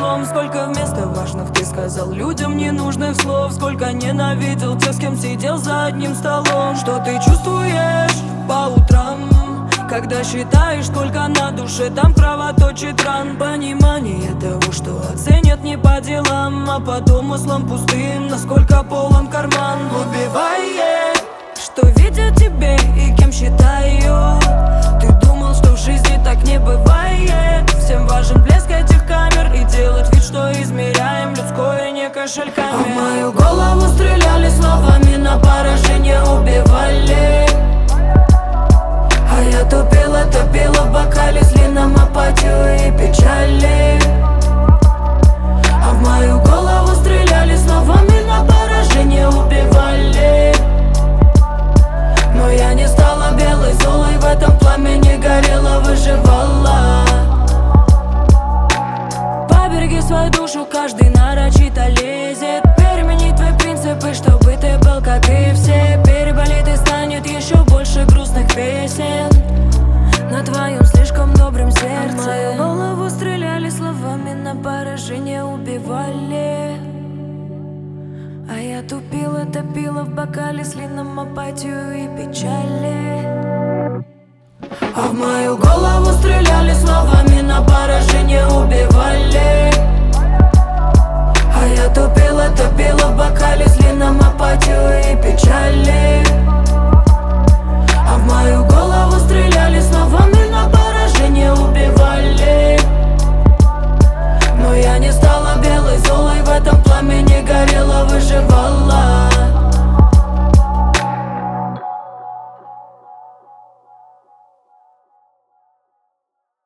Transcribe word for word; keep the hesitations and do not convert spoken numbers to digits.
числом. Сколько вместо важных ты сказал людям ненужных слов. Сколько ненавидел тех, с кем сидел за одним столом. Что ты чувствуешь по утрам, когда считаешь, сколько на душе там кровоточит ран? Понимание того, что оценят не по делам, а по домыслам пустым, насколько полон карман. Убивает, что видят тебе и кем считаю. Ты думал, что в жизни так не бывает. Всем важен блеск этих камер и делать вид, что измеряем людское не кошельками. А в мою голову стреляли словами, на поражение убивали. А я тупила, топила в бокале, с лином апатию и печали. А в мою голову стреляли словами, на поражение убивали. Но я не стала белой золой, в этом пламени горела, выживала. Побереги свою душу, каждый нарочито лезет. Перемени твои принципы, чтобы ты был как и все. Переболит и станет еще больше грустных песен на твоем слишком добром сердце. В мою голову стреляли словами, на поражение убивали. А я тупила, топила в бокале, с лином апатию и печали. А в мою голову стреляли словами, на поражение убивали. А я тупила, топила в бокале, с лином апатию и печали.